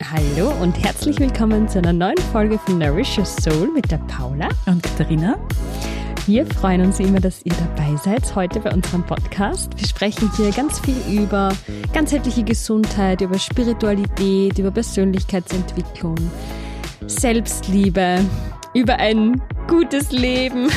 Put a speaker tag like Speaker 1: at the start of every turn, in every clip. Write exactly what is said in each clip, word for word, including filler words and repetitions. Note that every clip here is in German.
Speaker 1: Hallo und herzlich willkommen zu einer neuen Folge von Nourish Your Soul mit der Paula
Speaker 2: und Katharina.
Speaker 1: Wir freuen uns immer, dass ihr dabei seid heute bei unserem Podcast. Wir sprechen hier ganz viel über ganzheitliche Gesundheit, über Spiritualität, über Persönlichkeitsentwicklung, Selbstliebe, über ein gutes Leben.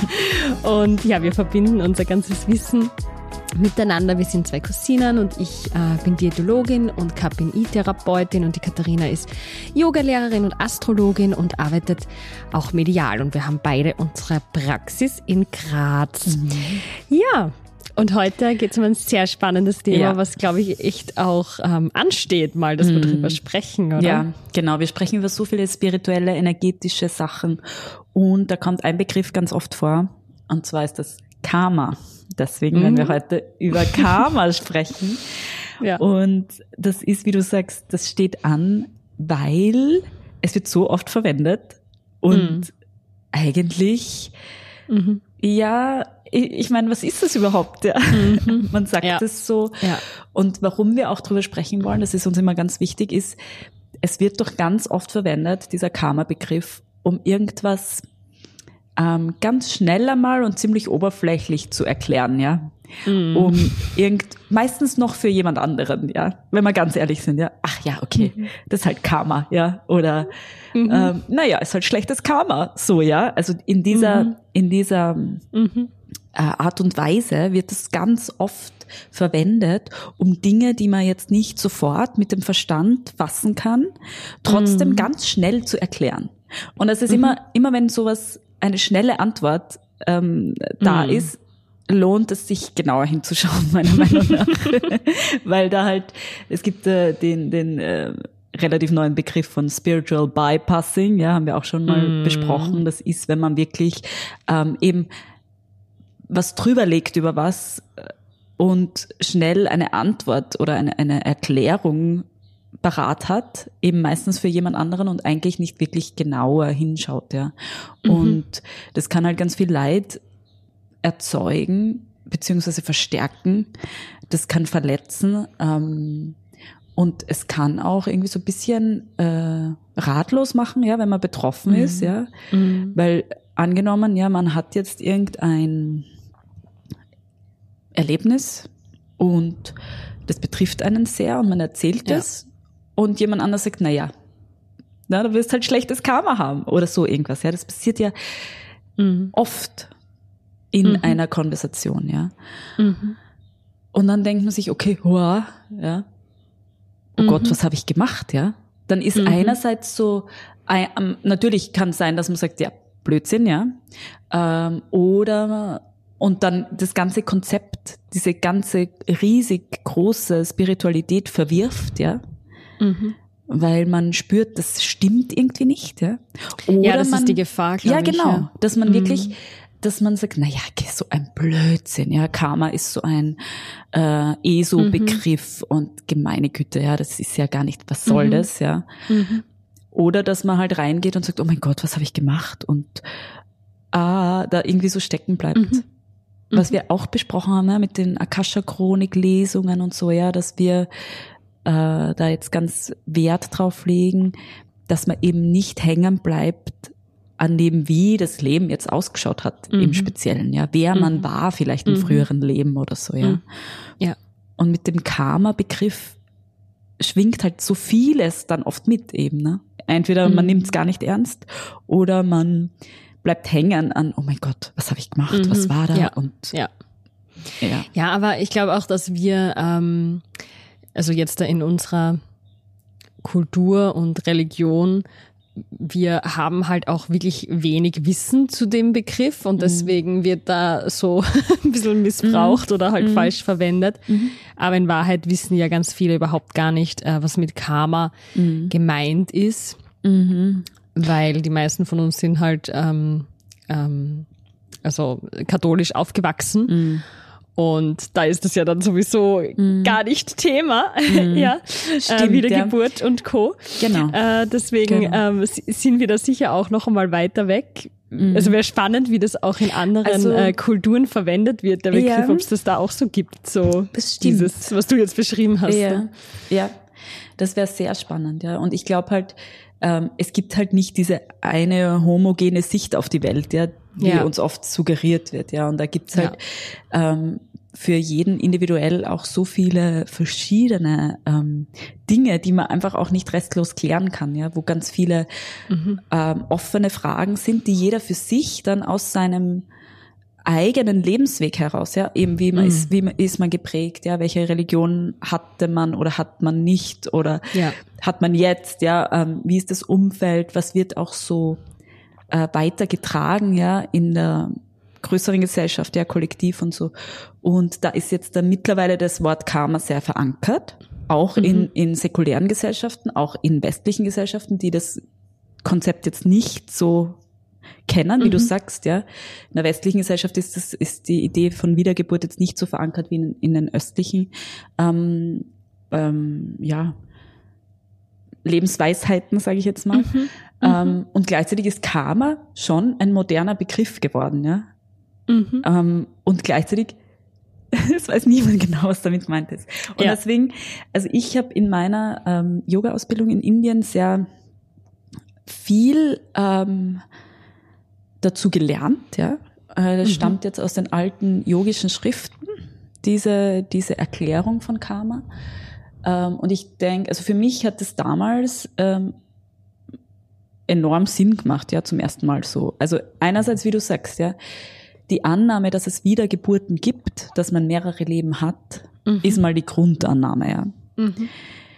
Speaker 1: Und ja, wir verbinden unser ganzes Wissen miteinander. Wir sind zwei Cousinen und ich äh, bin Diätologin und K P N I-Therapeutin und die Katharina ist Yogalehrerin und Astrologin und arbeitet auch medial und wir haben beide unsere Praxis in Graz. Mhm. Ja, und heute geht es um ein sehr spannendes Thema, ja. was, glaube ich, echt auch ähm, ansteht, mal, dass mhm. wir darüber sprechen, oder?
Speaker 2: Ja, genau. Wir sprechen über so viele spirituelle, energetische Sachen und da kommt ein Begriff ganz oft vor und zwar ist das Karma. Deswegen werden wir heute über Karma sprechen. Ja. Und das ist, wie du sagst, das steht an, weil es wird so oft verwendet. Und mhm. eigentlich, mhm. ja, ich, ich meine, was ist das überhaupt? Ja. Mhm. Man sagt ja. das so. Ja. Und warum wir auch drüber sprechen wollen, das ist uns immer ganz wichtig, ist, es wird doch ganz oft verwendet, dieser Karma-Begriff, um irgendwas Ähm, ganz schnell einmal und ziemlich oberflächlich zu erklären, ja. Mm. Um irgend, meistens noch für jemand anderen, ja. Wenn wir ganz ehrlich sind, ja. Ach ja, okay, mhm. das ist halt Karma, ja. Oder, mhm. ähm, naja, ist halt schlechtes Karma, so, ja. Also in dieser, mhm. in dieser mhm. äh, Art und Weise wird es ganz oft verwendet, um Dinge, die man jetzt nicht sofort mit dem Verstand fassen kann, trotzdem mhm. ganz schnell zu erklären. Und es ist mhm. immer, immer wenn sowas eine schnelle Antwort ähm, da mm. ist, lohnt es sich genauer hinzuschauen, meiner Meinung nach. Weil da halt, es gibt äh, den, den äh, relativ neuen Begriff von Spiritual Bypassing, ja, haben wir auch schon mal mm. besprochen. Das ist, wenn man wirklich ähm, eben was drüber legt über was und schnell eine Antwort oder eine, eine Erklärung parat hat, eben meistens für jemand anderen und eigentlich nicht wirklich genauer hinschaut, ja. Mhm. Und das kann halt ganz viel Leid erzeugen, beziehungsweise verstärken. Das kann verletzen, ähm, und es kann auch irgendwie so ein bisschen äh, ratlos machen, ja, wenn man betroffen mhm. ist, ja. Mhm. Weil angenommen, ja, man hat jetzt irgendein Erlebnis und das betrifft einen sehr und man erzählt es. Ja. Und jemand anders sagt, na ja, na, du wirst halt schlechtes Karma haben oder so irgendwas. Ja, das passiert ja mhm. oft in mhm. einer Konversation, ja. Mhm. Und dann denkt man sich, okay, hoa, ja, oh mhm. Gott, was habe ich gemacht, ja? Dann ist mhm. einerseits so, ein, natürlich kann es sein, dass man sagt, ja, Blödsinn, ja, ähm, oder und dann das ganze Konzept, diese ganze riesig große Spiritualität verwirft, ja. Mhm. Weil man spürt, das stimmt irgendwie nicht, ja.
Speaker 1: Oder ja, das man, ist die Gefahr, glaube
Speaker 2: ja, genau,
Speaker 1: ich. Ja,
Speaker 2: dass man mhm. wirklich, dass man sagt, na ja, so ein Blödsinn, ja, Karma ist so ein äh, E S O-Begriff mhm. und gemeine Güte, ja, das ist ja gar nicht, was soll mhm. das, ja. Mhm. Oder dass man halt reingeht und sagt, oh mein Gott, was habe ich gemacht und ah, da irgendwie so stecken bleibt. Mhm. Was mhm. wir auch besprochen haben, ja, mit den Akasha-Chronik-Lesungen und so, ja, dass wir da jetzt ganz Wert drauf legen, dass man eben nicht hängen bleibt an dem, wie das Leben jetzt ausgeschaut hat, mhm. im Speziellen, ja, wer mhm. man war vielleicht im mhm. früheren Leben oder so, ja. Ja. Und mit dem Karma-Begriff schwingt halt so vieles dann oft mit eben, ne. Entweder mhm. man nimmt es gar nicht ernst oder man bleibt hängen an, oh mein Gott, was habe ich gemacht, mhm. was war da?
Speaker 1: Ja.
Speaker 2: Und
Speaker 1: ja. ja. Ja, aber ich glaube auch, dass wir ähm, also jetzt da in unserer Kultur und Religion, wir haben halt auch wirklich wenig Wissen zu dem Begriff und deswegen wird da so ein bisschen missbraucht mhm. oder halt mhm. falsch verwendet. Mhm. Aber in Wahrheit wissen ja ganz viele überhaupt gar nicht, was mit Karma mhm. gemeint ist, mhm. weil die meisten von uns sind halt ähm, ähm, also katholisch aufgewachsen. Mhm. Und da ist das ja dann sowieso mm. gar nicht Thema, mm. ja, Stimmt, äh, Wiedergeburt ja. und Co.
Speaker 2: Genau.
Speaker 1: Äh, deswegen genau. Ähm, sind wir da sicher auch noch einmal weiter weg. Mm. Also wäre spannend, wie das auch in anderen also, äh, Kulturen verwendet wird, der Begriff, ja. ob es das da auch so gibt, so
Speaker 2: das stimmt.
Speaker 1: dieses, was du jetzt beschrieben hast.
Speaker 2: Ja,
Speaker 1: ne?
Speaker 2: ja. Das wäre sehr spannend, ja. Und ich glaube halt, ähm, es gibt halt nicht diese eine homogene Sicht auf die Welt, ja, die ja. uns oft suggeriert wird, ja. Und da gibt's halt ja. ähm, für jeden individuell auch so viele verschiedene ähm, Dinge, die man einfach auch nicht restlos klären kann, ja, wo ganz viele mhm. ähm, offene Fragen sind, die jeder für sich dann aus seinem eigenen Lebensweg heraus, ja, eben wie man mhm. ist, wie man, ist man geprägt, ja, welche Religion hatte man oder hat man nicht oder ja. hat man jetzt, ja, ähm, wie ist das Umfeld, was wird auch so äh, weitergetragen, ja, in der größeren Gesellschaft, ja, kollektiv und so. Und da ist jetzt dann mittlerweile das Wort Karma sehr verankert, auch mhm. in, in säkulären Gesellschaften, auch in westlichen Gesellschaften, die das Konzept jetzt nicht so kennen, wie mhm. du sagst, ja. In der westlichen Gesellschaft ist das, ist die Idee von Wiedergeburt jetzt nicht so verankert wie in, in den östlichen, ähm, ähm, ja, Lebensweisheiten, sage ich jetzt mal. Mhm. Ähm, und gleichzeitig ist Karma schon ein moderner Begriff geworden, ja. Mhm. Ähm, und gleichzeitig, es weiß niemand genau, was damit gemeint ist. Und ja. deswegen, also ich habe in meiner ähm, Yoga-Ausbildung in Indien sehr viel ähm, dazu gelernt, ja. Äh, das mhm. stammt jetzt aus den alten yogischen Schriften, diese, diese Erklärung von Karma. Ähm, und ich denke, also für mich hat es damals ähm, enorm Sinn gemacht, ja, zum ersten Mal so. Also einerseits, wie du sagst, ja, die Annahme, dass es Wiedergeburten gibt, dass man mehrere Leben hat, mhm. ist mal die Grundannahme, ja. Mhm.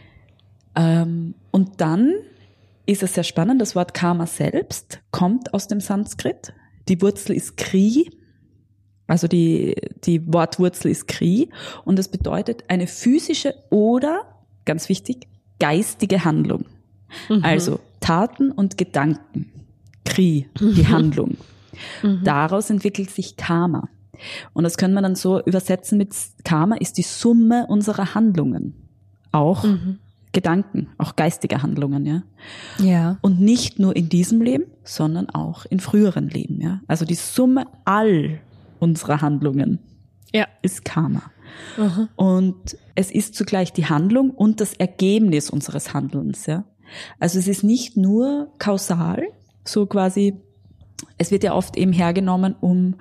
Speaker 2: Ähm, und dann ist es sehr spannend, das Wort Karma selbst kommt aus dem Sanskrit. Die Wurzel ist Kri, also die, die Wortwurzel ist Kri und das bedeutet eine physische oder, ganz wichtig, geistige Handlung. Mhm. Also Taten und Gedanken. Kri, die mhm. Handlung. Mhm. Daraus entwickelt sich Karma. Und das können wir dann so übersetzen mit Karma ist die Summe unserer Handlungen. Auch mhm. Gedanken, auch geistige Handlungen, ja. Ja. Und nicht nur in diesem Leben, sondern auch in früheren Leben, ja. Also die Summe all unserer Handlungen ja. ist Karma. Mhm. Und es ist zugleich die Handlung und das Ergebnis unseres Handelns, ja. Also es ist nicht nur kausal, so quasi, es wird ja oft eben hergenommen, um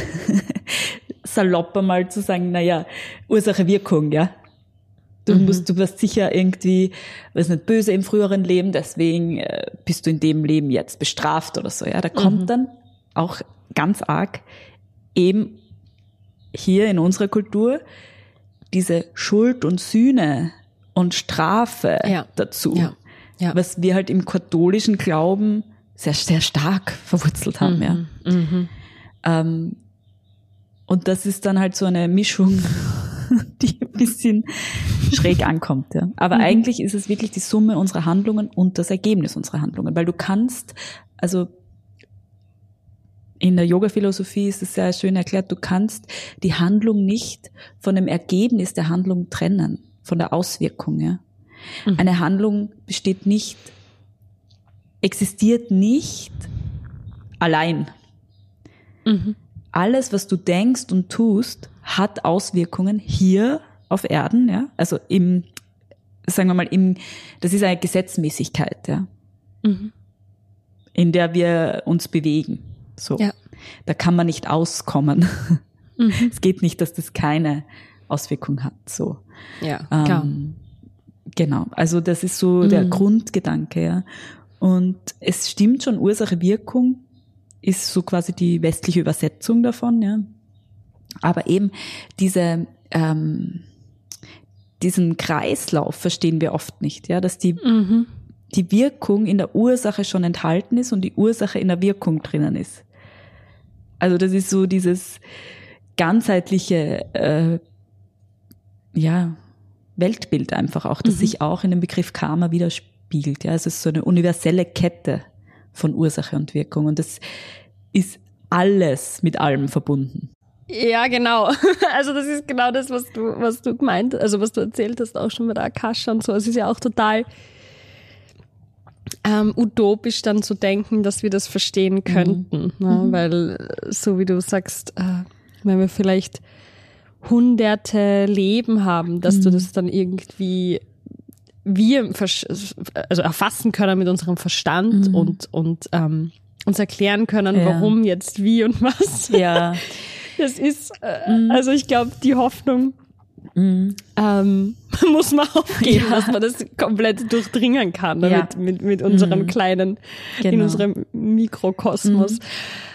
Speaker 2: salopp einmal zu sagen, naja, Ursache-Wirkung, ja. Du mhm. musst, du wirst sicher irgendwie, weiß nicht, böse im früheren Leben, deswegen äh, bist du in dem Leben jetzt bestraft oder so, ja. Da kommt mhm. dann auch ganz arg eben hier in unserer Kultur diese Schuld und Sühne und Strafe ja. dazu, ja. Ja. was wir halt im katholischen Glauben sehr, sehr stark verwurzelt haben, mhm. ja. Mhm. Ähm, und das ist dann halt so eine Mischung, die ein bisschen schräg ankommt, ja. Aber mhm. eigentlich ist es wirklich die Summe unserer Handlungen und das Ergebnis unserer Handlungen, weil du kannst, also in der Yoga-Philosophie ist es sehr schön erklärt, du kannst die Handlung nicht von dem Ergebnis der Handlung trennen, von der Auswirkung, ja. Mhm. Eine Handlung besteht nicht, existiert nicht allein. Mhm. Alles, was du denkst und tust, hat Auswirkungen hier auf Erden, ja. Also im, sagen wir mal, im, das ist eine Gesetzmäßigkeit, ja. Mhm. In der wir uns bewegen. So. Ja. Da kann man nicht auskommen. Mhm. Es geht nicht, dass das keine Auswirkung hat, so. Ja, klar. Ähm, genau. Also das ist so mhm. der Grundgedanke, ja. Und es stimmt schon, Ursache-Wirkung ist so quasi die westliche Übersetzung davon, ja. Aber eben diese, ähm, diesen Kreislauf verstehen wir oft nicht, ja, dass die, mhm. die Wirkung in der Ursache schon enthalten ist und die Ursache in der Wirkung drinnen ist. Also das ist so dieses ganzheitliche, äh, ja, Weltbild einfach auch, das mhm. sich auch in dem Begriff Karma widerspiegelt, ja. Es ist so eine universelle Kette von Ursache und Wirkung und das ist alles mit allem verbunden.
Speaker 1: Ja, genau. Also das ist genau das, was du, was du gemeint, also was du erzählt hast, auch schon mit der Akasha und so. Es ist ja auch total ähm, utopisch dann zu denken, dass wir das verstehen könnten, mhm. ne? Mhm. Weil so wie du sagst, äh, wenn wir vielleicht hunderte Leben haben, dass mhm. du das dann irgendwie wir also erfassen können mit unserem Verstand
Speaker 2: mhm.
Speaker 1: und, und ähm, uns erklären können,
Speaker 2: ja.
Speaker 1: warum jetzt wie und was.
Speaker 2: Ja.
Speaker 1: Das ist, äh, mhm. also ich glaube, die Hoffnung mhm. ähm, muss man aufgeben, ja. dass man das komplett durchdringen kann, ne, ja. mit, mit, mit unserem mhm. kleinen, genau. in unserem Mikrokosmos.
Speaker 2: Mhm.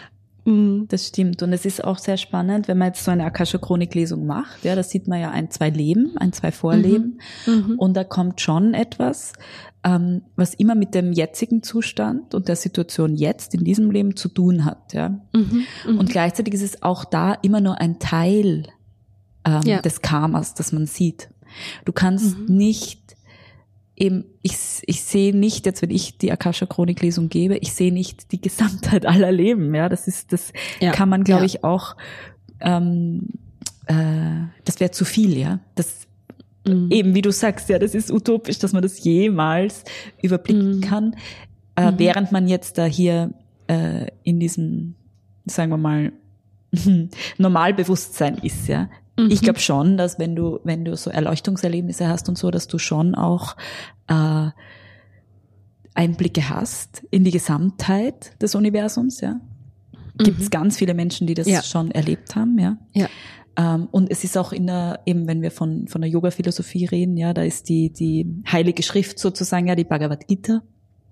Speaker 2: Das stimmt. Und es ist auch sehr spannend, wenn man jetzt so eine Akasha-Chronik-Lesung macht. Ja, da sieht man ja ein, zwei Leben, ein, zwei Vorleben. Mhm. Und da kommt schon etwas, ähm, was immer mit dem jetzigen Zustand und der Situation jetzt in diesem Leben zu tun hat. Ja. Mhm. Mhm. Und gleichzeitig ist es auch da immer nur ein Teil ähm, ja. des Karmas, das man sieht. Du kannst mhm. nicht eben, ich, ich sehe nicht, jetzt wenn ich die Akasha-Chronik-Lesung gebe, ich sehe nicht die Gesamtheit aller Leben, ja, das ist, das ja. kann man, glaube ja. ich, auch, ähm, äh, das wäre zu viel, ja, das, mhm. eben, wie du sagst, ja, das ist utopisch, dass man das jemals überblicken mhm. kann, äh, mhm. während man jetzt da hier, äh, in diesem, sagen wir mal, Normalbewusstsein ist, ja. Ich glaube schon, dass wenn du, wenn du so Erleuchtungserlebnisse hast und so, dass du schon auch äh, Einblicke hast in die Gesamtheit des Universums, ja. Gibt es mhm. ganz viele Menschen, die das ja. schon erlebt haben, ja.
Speaker 1: Ja.
Speaker 2: Ähm, und es ist auch in der, eben wenn wir von von der Yoga-Philosophie reden, ja, da ist die die heilige Schrift sozusagen, ja, die Bhagavad Gita.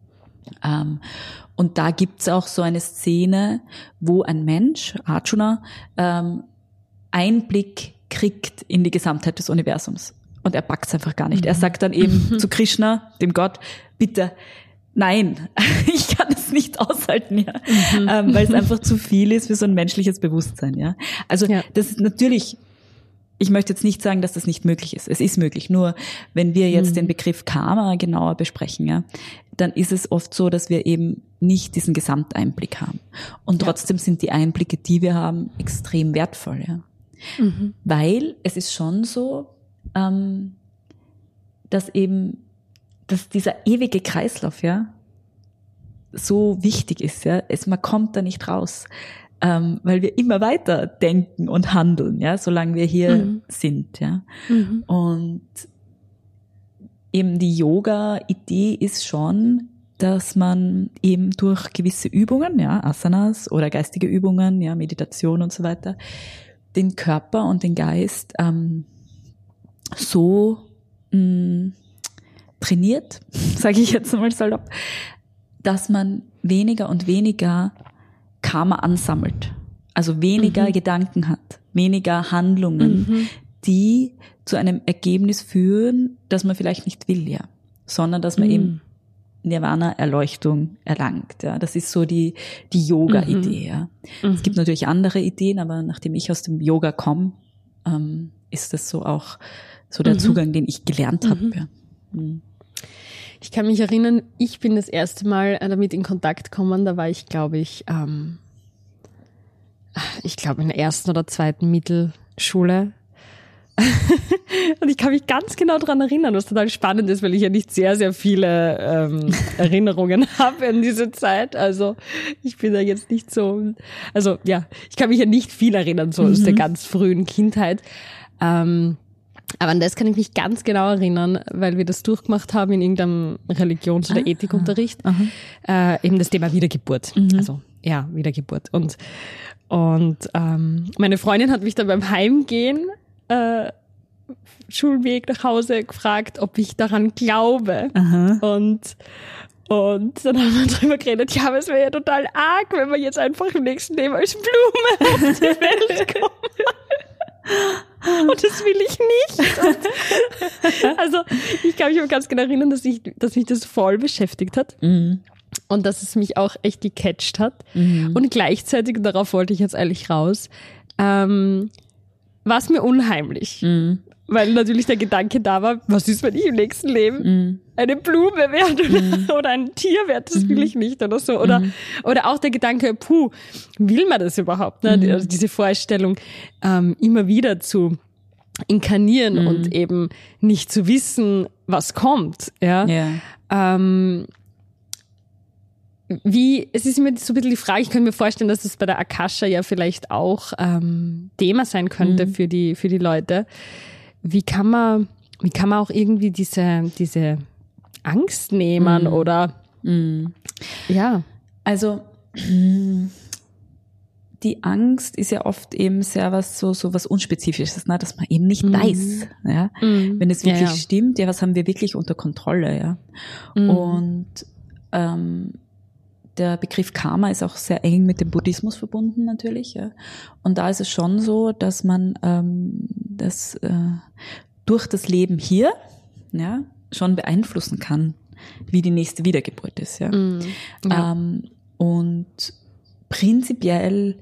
Speaker 2: Ähm, und da gibt's auch so eine Szene, wo ein Mensch, Arjuna, ähm, Einblick kriegt in die Gesamtheit des Universums. Und er packt's einfach gar nicht. Mhm. Er sagt dann eben zu Krishna, dem Gott, bitte, nein, ich kann es nicht aushalten, ja. Mhm. Ähm, weil es einfach zu viel ist für so ein menschliches Bewusstsein, ja. Also ja. das ist natürlich, ich möchte jetzt nicht sagen, dass das nicht möglich ist. Es ist möglich. Nur wenn wir jetzt mhm. den Begriff Karma genauer besprechen, ja, dann ist es oft so, dass wir eben nicht diesen Gesamteinblick haben. Und trotzdem ja. sind die Einblicke, die wir haben, extrem wertvoll, ja. Mhm. Weil es ist schon so, ähm, dass eben, dass dieser ewige Kreislauf, ja, so wichtig ist, ja. Es, man kommt da nicht raus, ähm, weil wir immer weiter denken und handeln, ja, solange wir hier mhm. sind, ja. Mhm. Und eben die Yoga-Idee ist schon, dass man eben durch gewisse Übungen, ja, Asanas oder geistige Übungen, ja, Meditation und so weiter, den Körper und den Geist ähm, so mh, trainiert, sage ich jetzt mal salopp, dass man weniger und weniger Karma ansammelt. Also weniger mhm. Gedanken hat, weniger Handlungen, mhm. die zu einem Ergebnis führen, das man vielleicht nicht will, ja, sondern dass man mhm. eben Nirvana, Erleuchtung erlangt. Ja, das ist so die die Yoga-Idee. Ja. Mhm. Es gibt natürlich andere Ideen, aber nachdem ich aus dem Yoga komme, ähm, ist das so auch so der mhm. Zugang, den ich gelernt habe.
Speaker 1: Mhm.
Speaker 2: Ja. Mhm.
Speaker 1: Ich kann mich erinnern, ich bin das erste Mal damit in Kontakt gekommen. Da war ich, glaube ich, ähm, ich glaube in der ersten oder zweiten Mittelschule. Und ich kann mich ganz genau daran erinnern, was total spannend ist, weil ich ja nicht sehr, sehr viele ähm, Erinnerungen habe an diese Zeit. Also ich bin da jetzt nicht so, also ja, ich kann mich ja nicht viel erinnern, so mhm. aus der ganz frühen Kindheit. Ähm, aber an das kann ich mich ganz genau erinnern, weil wir das durchgemacht haben in irgendeinem Religions- oder ah, Ethikunterricht. Äh, eben das Thema Wiedergeburt. Mhm. Also ja, Wiedergeburt. Und, und ähm, meine Freundin hat mich dann beim Heimgehen Äh, Schulweg nach Hause gefragt, ob ich daran glaube. Aha. Und und dann haben wir drüber geredet, ja, aber es wäre ja total arg, wenn wir jetzt einfach im nächsten Leben als Blume auf die Welt kommen. Und das will ich nicht. Und also ich kann mich aber ganz genau erinnern, dass, ich, dass mich das voll beschäftigt hat. Mhm. Und dass es mich auch echt gecatcht hat. Mhm. Und gleichzeitig, darauf wollte ich jetzt eigentlich raus, ähm, war es mir unheimlich, mm. weil natürlich der Gedanke da war, was ist, wenn ich im nächsten Leben mm. eine Blume werde oder, mm. oder ein Tier werde, das mm. will ich nicht oder so. Oder, mm. oder auch der Gedanke, puh, will man das überhaupt? Ne? Mm. Also diese Vorstellung, ähm, immer wieder zu inkarnieren mm. und eben nicht zu wissen, was kommt. Ja.
Speaker 2: Yeah.
Speaker 1: Ähm, Wie, es ist immer so ein bisschen die Frage, ich könnte mir vorstellen, dass das bei der Akasha ja vielleicht auch ähm, Thema sein könnte mhm. für die für die Leute. Wie kann man, wie kann man auch irgendwie diese diese Angst nehmen
Speaker 2: Mhm.
Speaker 1: oder
Speaker 2: Mhm.
Speaker 1: ja.
Speaker 2: Also die Angst ist ja oft eben sehr was so so was Unspezifisches, ne? Dass man eben nicht
Speaker 1: Mhm.
Speaker 2: weiß, ja.
Speaker 1: Mhm.
Speaker 2: Wenn es wirklich
Speaker 1: Ja, ja.
Speaker 2: stimmt, ja, was haben wir wirklich unter Kontrolle, ja.
Speaker 1: Mhm.
Speaker 2: Und ähm, der Begriff Karma ist auch sehr eng mit dem Buddhismus verbunden natürlich, ja. Und da ist es schon so, dass man ähm, das äh, durch das Leben hier, ja, schon beeinflussen kann, wie die nächste Wiedergeburt ist, ja.
Speaker 1: Mhm. Ja.
Speaker 2: Ähm, und prinzipiell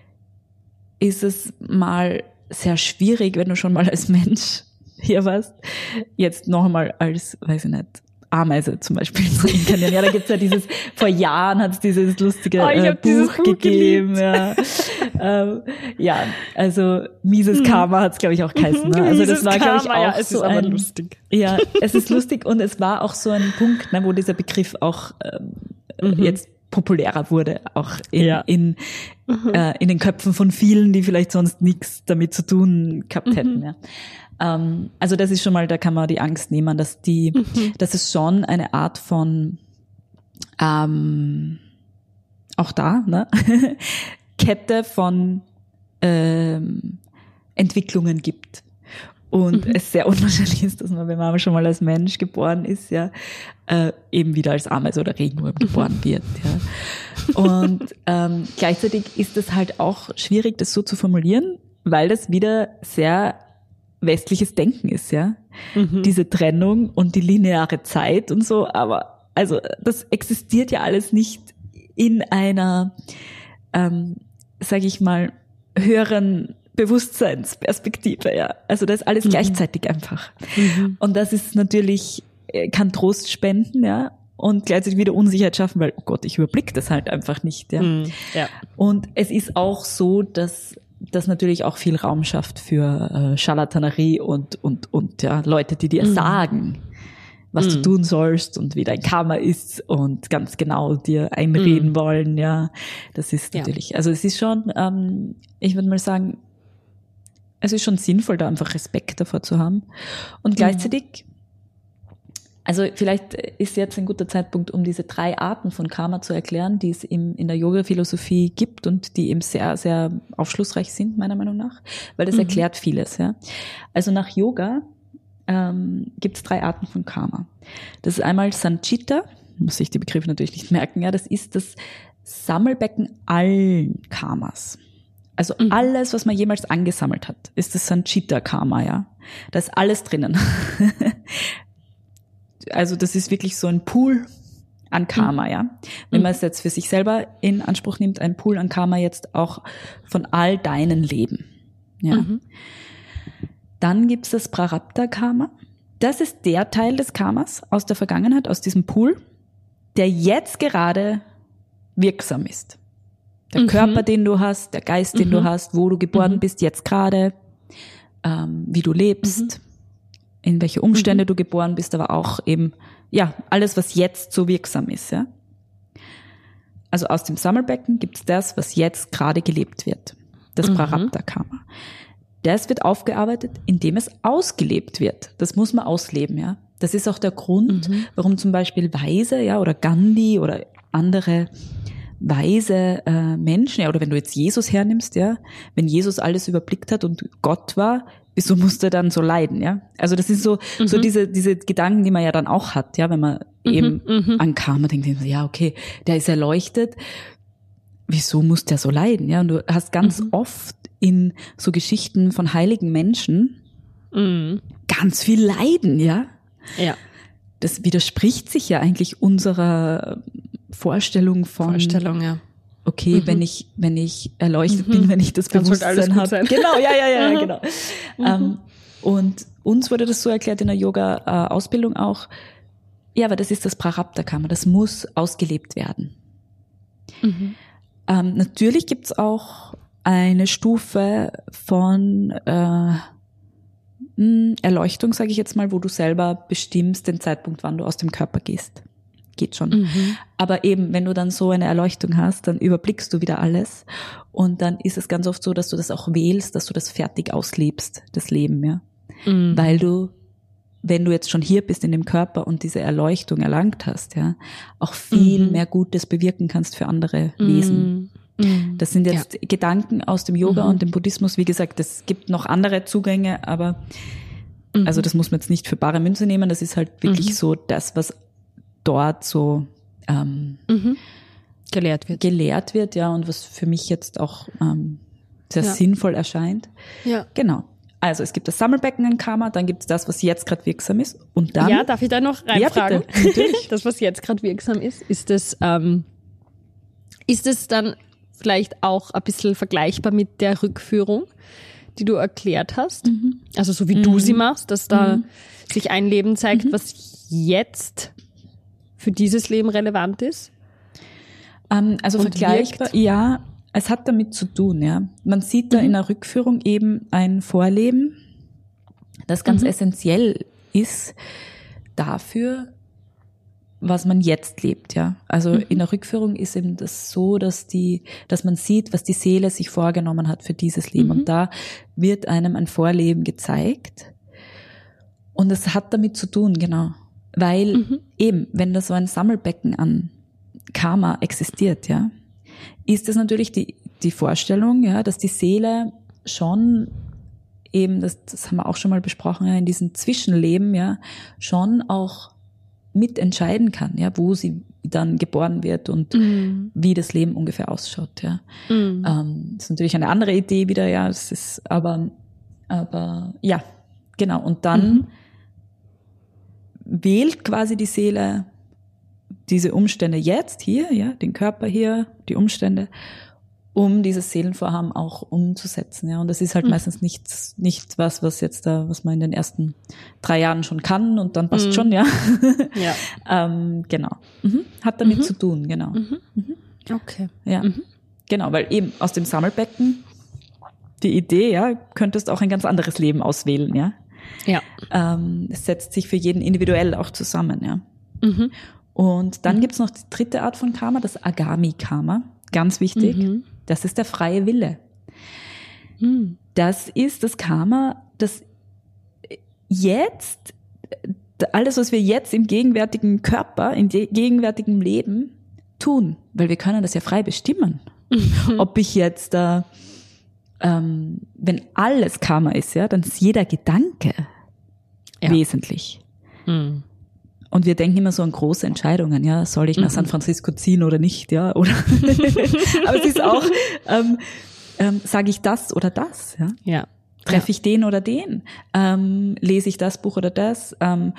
Speaker 2: ist es mal sehr schwierig, wenn du schon mal als Mensch hier warst, jetzt noch einmal als, weiß ich nicht, Ameise zum Beispiel zu inkarnieren. Ja, da gibt's ja dieses, vor Jahren hat es dieses lustige
Speaker 1: Oh, ich
Speaker 2: äh,
Speaker 1: hab dieses
Speaker 2: Buch,
Speaker 1: Buch
Speaker 2: gegeben. Ja. ähm, ja, also Mises
Speaker 1: Hm.
Speaker 2: Karma hat's glaube ich auch geheißen. Ne? Also
Speaker 1: Dieses
Speaker 2: das war glaube ich
Speaker 1: Karma,
Speaker 2: auch
Speaker 1: ja, es
Speaker 2: so
Speaker 1: ist aber
Speaker 2: ein,
Speaker 1: lustig.
Speaker 2: Ja, es ist lustig und es war auch so ein Punkt, ne, wo dieser Begriff auch ähm,
Speaker 1: Mhm.
Speaker 2: jetzt populärer wurde, auch in,
Speaker 1: Ja.
Speaker 2: in, äh, in den Köpfen von vielen, die vielleicht sonst nichts damit zu tun gehabt hätten.
Speaker 1: Mhm.
Speaker 2: Ja. Ähm, also das ist schon mal, da kann man die Angst nehmen, dass die,
Speaker 1: Mhm.
Speaker 2: dass es schon eine Art von ähm, auch da, ne? Kette von ähm, Entwicklungen gibt. Und
Speaker 1: Mhm.
Speaker 2: es sehr unwahrscheinlich ist, dass man, wenn man schon mal als Mensch geboren ist, ja, äh, eben wieder als Ameise oder Regenwurm geboren wird. Ja. Und ähm, gleichzeitig ist es halt auch schwierig, das so zu formulieren, weil das wieder sehr westliches Denken ist, ja.
Speaker 1: Mhm.
Speaker 2: Diese Trennung und die lineare Zeit und so, aber also das existiert ja alles nicht in einer, ähm, sage ich mal, höheren Bewusstseinsperspektive, ja. Also das ist alles
Speaker 1: Mhm.
Speaker 2: gleichzeitig einfach.
Speaker 1: Mhm.
Speaker 2: Und das ist natürlich, kann Trost spenden, ja, und gleichzeitig wieder Unsicherheit schaffen, weil, oh Gott, ich überblicke das halt einfach nicht, ja.
Speaker 1: Mhm. Ja.
Speaker 2: Und es ist auch so, dass das natürlich auch viel Raum schafft für äh, Scharlatanerie und, und, und, ja, Leute, die dir
Speaker 1: Mhm.
Speaker 2: sagen, was
Speaker 1: Mhm.
Speaker 2: du tun sollst und wie dein Karma ist und ganz genau dir einreden
Speaker 1: Mhm.
Speaker 2: wollen, ja. Das ist
Speaker 1: Ja.
Speaker 2: natürlich, also es ist schon, ähm, ich würde mal sagen, es ist schon sinnvoll, da einfach Respekt davor zu haben. Und gleichzeitig, also vielleicht ist jetzt ein guter Zeitpunkt, um diese drei Arten von Karma zu erklären, die es im, in der Yoga-Philosophie gibt und die eben sehr, sehr aufschlussreich sind, meiner Meinung nach, weil das
Speaker 1: Mhm.
Speaker 2: erklärt vieles. Ja. Also nach Yoga ähm, gibt es drei Arten von Karma. Das ist einmal Sanchita, muss ich die Begriffe natürlich nicht merken, ja, das ist das Sammelbecken allen Karmas. Also
Speaker 1: Mhm.
Speaker 2: alles, was man jemals angesammelt hat, ist das Sanchita-Karma, ja. Da ist alles drinnen. Also das ist wirklich so ein Pool an Karma,
Speaker 1: Mhm.
Speaker 2: ja. Wenn
Speaker 1: Mhm.
Speaker 2: man es jetzt für sich selber in Anspruch nimmt, ein Pool an Karma jetzt auch von all deinen Leben, ja.
Speaker 1: Mhm.
Speaker 2: Dann gibt's das Prarabdha-Karma. Das ist der Teil des Karmas aus der Vergangenheit, aus diesem Pool, der jetzt gerade wirksam ist. Der
Speaker 1: Mhm.
Speaker 2: Körper, den du hast, der Geist, den
Speaker 1: Mhm.
Speaker 2: du hast, wo du geboren
Speaker 1: Mhm.
Speaker 2: bist, jetzt gerade, ähm, wie du lebst, in welche Umstände
Speaker 1: Mhm.
Speaker 2: du geboren bist, aber auch eben, ja, alles, was jetzt so wirksam ist, ja. Also aus dem Sammelbecken gibt's das, was jetzt gerade gelebt wird. Das
Speaker 1: Mhm.
Speaker 2: Prarabdha-Karma. Das wird aufgearbeitet, indem es ausgelebt wird. Das muss man ausleben, ja. Das ist auch der Grund,
Speaker 1: Mhm.
Speaker 2: warum zum Beispiel Weise, ja, oder Gandhi oder andere weise äh, Menschen, ja, oder wenn du jetzt Jesus hernimmst, ja, wenn Jesus alles überblickt hat und Gott war, wieso musste er dann so leiden, ja? Also das ist so,
Speaker 1: Mhm.
Speaker 2: so diese, diese Gedanken, die man ja dann auch hat, ja, wenn man
Speaker 1: Mhm.
Speaker 2: eben
Speaker 1: Mhm.
Speaker 2: an Karma denkt, ja, okay, der ist erleuchtet, wieso muss der so leiden, ja? Und du hast ganz
Speaker 1: Mhm.
Speaker 2: oft in so Geschichten von heiligen Menschen
Speaker 1: Mhm.
Speaker 2: ganz viel Leiden, ja?
Speaker 1: Ja.
Speaker 2: Das widerspricht sich ja eigentlich unserer Vorstellung von,
Speaker 1: Vorstellung, ja.
Speaker 2: okay,
Speaker 1: Mhm.
Speaker 2: wenn ich, wenn ich erleuchtet
Speaker 1: Mhm.
Speaker 2: bin, wenn ich das
Speaker 1: Dann sollte alles
Speaker 2: Bewusstsein
Speaker 1: gut sein.
Speaker 2: habe. Genau, ja, ja, ja,
Speaker 1: Mhm.
Speaker 2: genau. Ähm, und uns wurde das so erklärt in der Yoga-Ausbildung auch, ja, aber das ist das Prarabdha-Karma, das muss ausgelebt werden.
Speaker 1: Mhm.
Speaker 2: Ähm, natürlich gibt's auch eine Stufe von äh, mh, Erleuchtung, sage ich jetzt mal, wo du selber bestimmst den Zeitpunkt, wann du aus dem Körper gehst. Geht schon.
Speaker 1: Mhm.
Speaker 2: Aber eben, wenn du dann so eine Erleuchtung hast, dann überblickst du wieder alles. Und dann ist es ganz oft so, dass du das auch wählst, dass du das fertig auslebst, das Leben, ja.
Speaker 1: Mhm.
Speaker 2: Weil du wenn du jetzt schon hier bist in dem Körper und diese Erleuchtung erlangt hast, ja, auch viel mhm. mehr Gutes bewirken kannst für andere mhm. Wesen. Mhm. Das sind jetzt ja. Gedanken aus dem Yoga mhm. und dem Buddhismus. Wie gesagt, es gibt noch andere Zugänge, aber mhm. also das muss man jetzt nicht für bare Münze nehmen. Das ist halt wirklich mhm. so das, was dort so ähm,
Speaker 1: mhm. gelehrt wird.
Speaker 2: Gelehrt wird, ja, und was für mich jetzt auch ähm, sehr
Speaker 1: ja.
Speaker 2: sinnvoll erscheint.
Speaker 1: Ja.
Speaker 2: Genau. Also es gibt das Sammelbecken in Karma, dann gibt es das, was jetzt gerade wirksam ist. Und dann.
Speaker 1: Ja, darf ich da noch reinfragen?
Speaker 2: Ja, natürlich.
Speaker 1: Das, was jetzt gerade wirksam ist, ist es, ähm, ist es dann vielleicht auch ein bisschen vergleichbar mit der Rückführung, die du erklärt hast? Mhm. Also so wie mhm. du sie machst, dass da mhm. sich ein Leben zeigt, mhm. was jetzt für dieses Leben relevant ist?
Speaker 2: Ähm, also Und vergleichbar, wirkt. ja. Es hat damit zu tun, ja. Man sieht da mhm. in der Rückführung eben ein Vorleben, das ganz mhm. essentiell ist dafür, was man jetzt lebt, ja. Also mhm. in der Rückführung ist eben das so, dass die, dass man sieht, was die Seele sich vorgenommen hat für dieses Leben. Mhm. Und da wird einem ein Vorleben gezeigt. Und es hat damit zu tun, genau. Weil mhm. eben, wenn da so ein Sammelbecken an Karma existiert, ja, ist es natürlich die, die Vorstellung, ja, dass die Seele schon eben, das, das haben wir auch schon mal besprochen, ja, in diesem Zwischenleben, ja, schon auch mitentscheiden kann, ja, wo sie dann geboren wird und mhm. wie das Leben ungefähr ausschaut, ja. Mhm. Ähm, das ist natürlich eine andere Idee wieder, ja, es ist, aber, aber, ja, genau. Und dann mhm. wählt quasi die Seele diese Umstände jetzt hier, ja, den Körper hier, die Umstände, um dieses Seelenvorhaben auch umzusetzen, ja. Und das ist halt mhm. meistens nicht, nicht was, was jetzt da, was man in den ersten drei Jahren schon kann und dann passt mhm. schon, ja. ja. ähm, genau. Mhm. Hat damit mhm. zu tun, genau.
Speaker 1: Mhm. Mhm. Okay.
Speaker 2: Ja. Mhm. Genau, weil eben aus dem Sammelbecken die Idee, ja, könntest auch ein ganz anderes Leben auswählen, ja.
Speaker 1: Ja.
Speaker 2: Ähm, es setzt sich für jeden individuell auch zusammen, ja.
Speaker 1: Mhm.
Speaker 2: Und dann mhm. gibt's noch die dritte Art von Karma, das Agami-Karma. Ganz wichtig. Mhm. Das ist der freie Wille. Mhm. Das ist das Karma, das jetzt, alles, was wir jetzt im gegenwärtigen Körper, im gegenwärtigen Leben tun, weil wir können das ja frei bestimmen. Mhm. Ob ich jetzt, äh, ähm, wenn alles Karma ist, ja, dann ist jeder Gedanke ja. wesentlich. Mhm. Und wir denken immer so an große Entscheidungen, ja, soll ich nach San Francisco ziehen oder nicht, ja, oder, aber es ist auch, ähm, ähm, sage ich das oder das, ja,
Speaker 1: ja.
Speaker 2: treffe ich den oder den, ähm, lese ich das Buch oder das, ähm,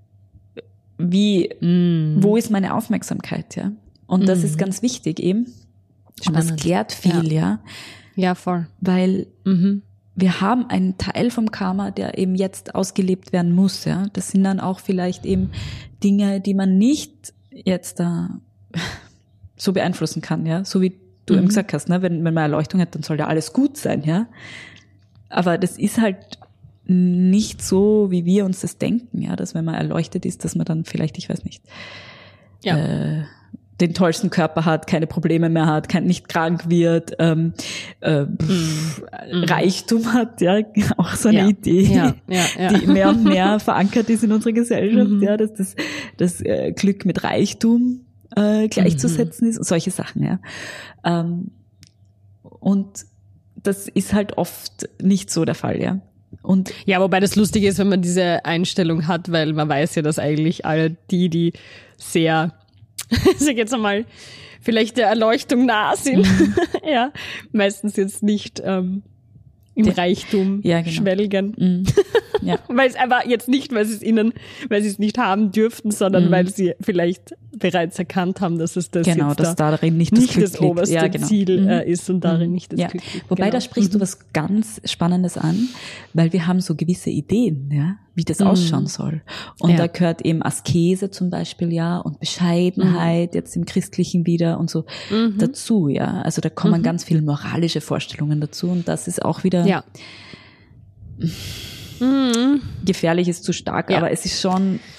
Speaker 2: wie, mm. wo ist meine Aufmerksamkeit, ja, und mm. das ist ganz wichtig eben, und das klärt viel, ja,
Speaker 1: ja, ja voll,
Speaker 2: weil
Speaker 1: mhm.
Speaker 2: wir haben einen Teil vom Karma, der eben jetzt ausgelebt werden muss, ja. Das sind dann auch vielleicht eben Dinge, die man nicht jetzt da so beeinflussen kann, ja. So wie du mhm. eben gesagt hast, ne, wenn, wenn man Erleuchtung hat, dann soll ja alles gut sein, ja. Aber das ist halt nicht so, wie wir uns das denken, ja, dass wenn man erleuchtet ist, dass man dann vielleicht, ich weiß nicht,
Speaker 1: ja.
Speaker 2: äh, den tollsten Körper hat, keine Probleme mehr hat, kein, nicht krank wird, ähm, äh, pff, mm. Reichtum hat, ja, auch so eine
Speaker 1: ja.
Speaker 2: Idee,
Speaker 1: ja. Ja. Ja.
Speaker 2: die mehr und mehr verankert ist in unserer Gesellschaft, mhm. ja, dass das, das äh, Glück mit Reichtum äh, gleichzusetzen mhm. ist und solche Sachen, ja. Ähm, und das ist halt oft nicht so der Fall, ja. Und
Speaker 1: ja, wobei das Lustige ist, wenn man diese Einstellung hat, weil man weiß ja, dass eigentlich alle die, die sehr also jetzt einmal vielleicht der Erleuchtung nah sind, mhm. ja, meistens jetzt nicht ähm, im der, Reichtum
Speaker 2: ja, genau.
Speaker 1: schwelgen.
Speaker 2: Mhm. Ja.
Speaker 1: Weil es aber jetzt nicht, weil sie es ihnen, weil sie es nicht haben dürften, sondern mhm. weil sie vielleicht bereits erkannt haben, dass es das
Speaker 2: genau,
Speaker 1: jetzt
Speaker 2: dass
Speaker 1: da
Speaker 2: darin nicht das,
Speaker 1: nicht
Speaker 2: Glück
Speaker 1: das oberste
Speaker 2: ja, genau.
Speaker 1: Ziel
Speaker 2: mhm.
Speaker 1: äh, ist und darin
Speaker 2: mhm.
Speaker 1: nicht das
Speaker 2: ja.
Speaker 1: Glück liegt.
Speaker 2: Wobei,
Speaker 1: genau.
Speaker 2: da sprichst
Speaker 1: mhm.
Speaker 2: du was ganz Spannendes an, weil wir haben so gewisse Ideen, ja, wie das mhm. ausschauen soll. Und ja. da gehört eben Askese zum Beispiel, ja, und Bescheidenheit, mhm. jetzt im Christlichen wieder und so mhm. dazu, ja. Also da kommen mhm. ganz viele moralische Vorstellungen dazu und das ist auch wieder
Speaker 1: ja.
Speaker 2: gefährlich ist zu stark, ja. aber es ist schon,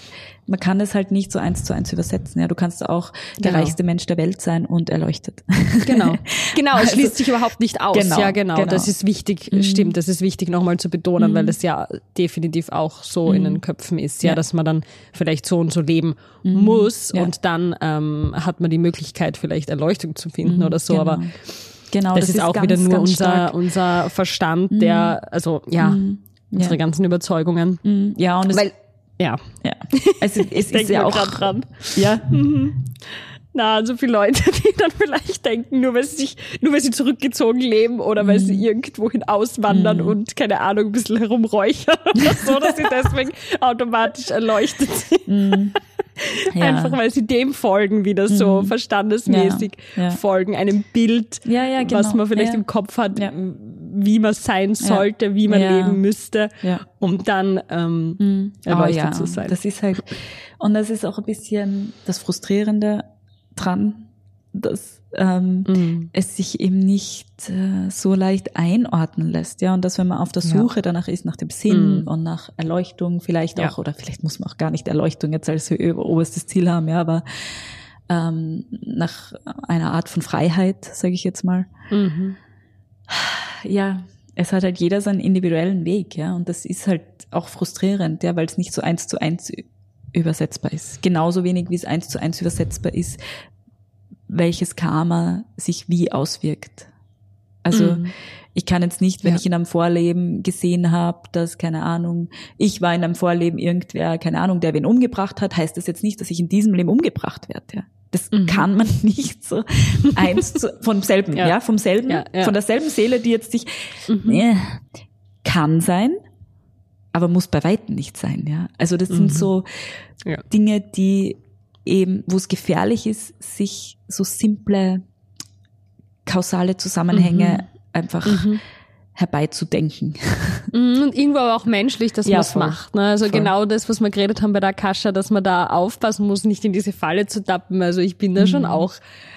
Speaker 2: man kann es halt nicht so eins zu eins übersetzen. Ja, du kannst auch der
Speaker 1: Genau.
Speaker 2: reichste Mensch der Welt sein und erleuchtet.
Speaker 1: Genau, genau, es
Speaker 2: Also,
Speaker 1: schließt sich überhaupt nicht aus.
Speaker 2: genau,
Speaker 1: ja, genau,
Speaker 2: genau.
Speaker 1: das ist wichtig, stimmt, das ist wichtig nochmal zu betonen, weil das ja definitiv auch so in den Köpfen ist, ja,
Speaker 2: Ja.
Speaker 1: dass man dann vielleicht so und so leben muss
Speaker 2: Ja.
Speaker 1: und dann ähm, hat man die Möglichkeit, vielleicht Erleuchtung zu finden oder so,
Speaker 2: genau.
Speaker 1: aber
Speaker 2: Genau,
Speaker 1: das, ist auch
Speaker 2: ganz,
Speaker 1: wieder nur
Speaker 2: ganz
Speaker 1: unser,
Speaker 2: stark.
Speaker 1: unser Verstand, der, also ja, unsere
Speaker 2: Ja.
Speaker 1: ganzen Überzeugungen.
Speaker 2: Mm, Ja, und es,
Speaker 1: Weil, ja,
Speaker 2: ja. Also, es ist
Speaker 1: denken
Speaker 2: ja
Speaker 1: wir
Speaker 2: auch
Speaker 1: grad dran.
Speaker 2: Ja,
Speaker 1: Na, so viele Leute, die dann vielleicht denken, nur weil sie sich, nur weil sie zurückgezogen leben oder weil sie irgendwohin auswandern und keine Ahnung, ein bisschen herumräuchern oder so, dass sie deswegen automatisch erleuchtet sind.
Speaker 2: ja.
Speaker 1: Einfach weil sie dem folgen, wieder so verstandesmäßig
Speaker 2: Ja, ja.
Speaker 1: folgen, einem Bild,
Speaker 2: Ja, ja, genau.
Speaker 1: was man vielleicht
Speaker 2: Ja.
Speaker 1: im Kopf hat,
Speaker 2: Ja.
Speaker 1: wie man sein sollte, wie man
Speaker 2: Ja.
Speaker 1: leben müsste,
Speaker 2: Ja.
Speaker 1: um dann ähm, erleuchtet
Speaker 2: Oh ja,
Speaker 1: zu sein.
Speaker 2: das ist halt, und das ist auch ein bisschen das Frustrierende dran, dass ähm,
Speaker 1: Mhm.
Speaker 2: es sich eben nicht äh, so leicht einordnen lässt, ja, und dass wenn man auf der
Speaker 1: Ja.
Speaker 2: Suche danach ist, nach dem Sinn
Speaker 1: Mhm.
Speaker 2: und nach Erleuchtung vielleicht
Speaker 1: Ja.
Speaker 2: auch, oder vielleicht muss man auch gar nicht Erleuchtung jetzt als oberstes Ziel haben, ja, aber ähm, nach einer Art von Freiheit, sage ich jetzt mal,
Speaker 1: Mhm.
Speaker 2: ja, es hat halt jeder seinen individuellen Weg, ja, und das ist halt auch frustrierend, ja, weil es nicht so eins zu eins übersetzbar ist. Genauso wenig wie es eins zu eins übersetzbar ist, welches Karma sich wie auswirkt. Also
Speaker 1: Mhm.
Speaker 2: ich kann jetzt nicht, wenn
Speaker 1: Ja.
Speaker 2: ich in einem Vorleben gesehen habe, dass, keine Ahnung, ich war in einem Vorleben irgendwer, keine Ahnung, der wen umgebracht hat, heißt das jetzt nicht, dass ich in diesem Leben umgebracht werde, ja. Das
Speaker 1: Mhm.
Speaker 2: kann man nicht so eins zu, vom selben, ja,
Speaker 1: Ja.
Speaker 2: vom selben,
Speaker 1: Ja, ja.
Speaker 2: von derselben Seele, die jetzt sich,
Speaker 1: Mhm.
Speaker 2: nee, kann sein, aber muss bei Weitem nicht sein, ja. Also das
Speaker 1: Mhm.
Speaker 2: sind so
Speaker 1: Ja.
Speaker 2: Dinge, die eben, wo es gefährlich ist, sich so simple kausale Zusammenhänge einfach
Speaker 1: Mhm.
Speaker 2: herbeizudenken.
Speaker 1: Mhm, und irgendwo aber auch menschlich, dass
Speaker 2: Ja,
Speaker 1: man es
Speaker 2: voll.
Speaker 1: macht. Ne? Also
Speaker 2: Voll.
Speaker 1: genau das, was wir geredet haben bei der Akasha, dass man da aufpassen muss, nicht in diese Falle zu tappen. Also ich bin da schon auch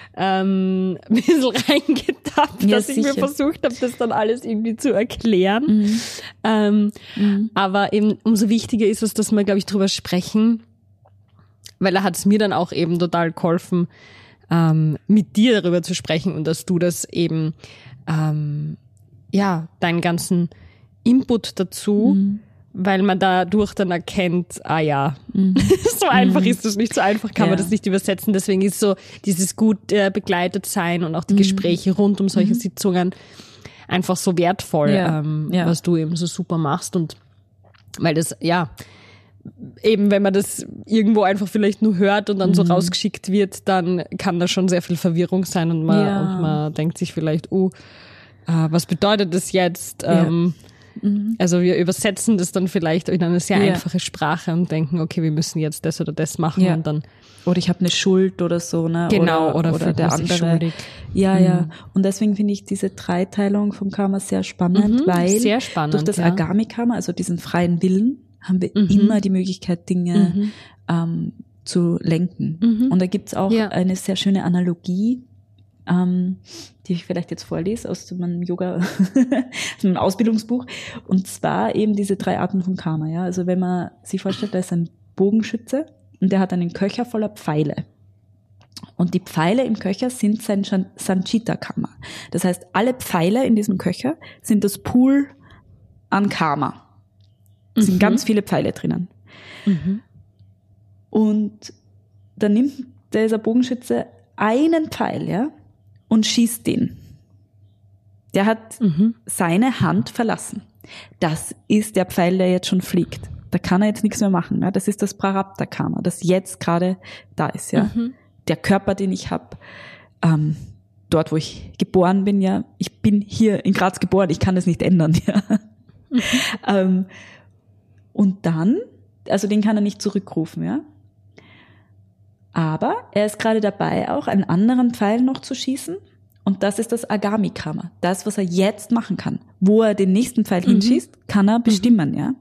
Speaker 1: ähm, ein bisschen reingetappt,
Speaker 2: Ja,
Speaker 1: dass ich mir
Speaker 2: sicher.
Speaker 1: versucht habe, das dann alles irgendwie zu erklären.
Speaker 2: Mhm.
Speaker 1: Ähm, Aber eben umso wichtiger ist es, dass wir, glaube ich, drüber sprechen, weil da hat es mir dann auch eben total geholfen, ähm, mit dir darüber zu sprechen und dass du das eben, ähm, ja, deinen ganzen Input dazu, weil man dadurch dann erkennt, ah ja, so einfach ist das nicht, so einfach kann man
Speaker 2: Ja.
Speaker 1: das nicht übersetzen. Deswegen ist so dieses gut äh, begleitet sein und auch die Gespräche rund um solche Sitzungen einfach so wertvoll,
Speaker 2: Ja.
Speaker 1: ähm,
Speaker 2: Ja.
Speaker 1: was du eben so super machst. Und weil das, ja, eben wenn man das irgendwo einfach vielleicht nur hört und dann so rausgeschickt wird, dann kann da schon sehr viel Verwirrung sein und man,
Speaker 2: Ja.
Speaker 1: und man denkt sich vielleicht, oh, äh, was bedeutet das jetzt?
Speaker 2: Ja.
Speaker 1: Ähm, Also wir übersetzen das dann vielleicht in eine sehr
Speaker 2: Ja.
Speaker 1: einfache Sprache und denken, okay, wir müssen jetzt das oder das machen
Speaker 2: Ja.
Speaker 1: und dann
Speaker 2: Oder ich habe eine Schuld oder so, ne?
Speaker 1: Genau,
Speaker 2: oder,
Speaker 1: oder
Speaker 2: oder
Speaker 1: fühlt
Speaker 2: der
Speaker 1: man sich
Speaker 2: andere.
Speaker 1: schuldig.
Speaker 2: Ja, ja. Und deswegen finde ich diese Dreiteilung vom Karma sehr spannend,
Speaker 1: Mhm,
Speaker 2: weil
Speaker 1: sehr spannend,
Speaker 2: durch das
Speaker 1: ja.
Speaker 2: Agami-Karma, also diesen freien Willen, haben wir
Speaker 1: Mhm.
Speaker 2: immer die Möglichkeit, Dinge ähm, zu lenken.
Speaker 1: Mhm.
Speaker 2: Und da gibt's auch
Speaker 1: Ja.
Speaker 2: eine sehr schöne Analogie, ähm, die ich vielleicht jetzt vorlese aus meinem Yoga, aus meinem Ausbildungsbuch. Und zwar eben diese drei Arten von Karma. Ja? Also wenn man sich vorstellt, da ist ein Bogenschütze und der hat einen Köcher voller Pfeile. Und die Pfeile im Köcher sind sein Shan- Sanchita-Karma. Das heißt, alle Pfeile in diesem Köcher sind das Pool an Karma. Es sind ganz viele Pfeile drinnen. Und dann nimmt dieser Bogenschütze einen Pfeil, ja, und schießt den. Der hat seine Hand verlassen. Das ist der Pfeil, der jetzt schon fliegt. Da kann er jetzt nichts mehr machen. Ja? Das ist das Prarabdha-Karma, das jetzt gerade da ist. Ja? Der Körper, den ich habe, ähm, dort, wo ich geboren bin, ja, ich bin hier in Graz geboren, ich kann das nicht ändern. Ja? ähm, und dann, also den kann er nicht zurückrufen, ja. Aber er ist gerade dabei, auch einen anderen Pfeil noch zu schießen. Und das ist das Agami-Karma. Das, was er jetzt machen kann. Wo er den nächsten Pfeil hinschießt, kann er bestimmen, ja.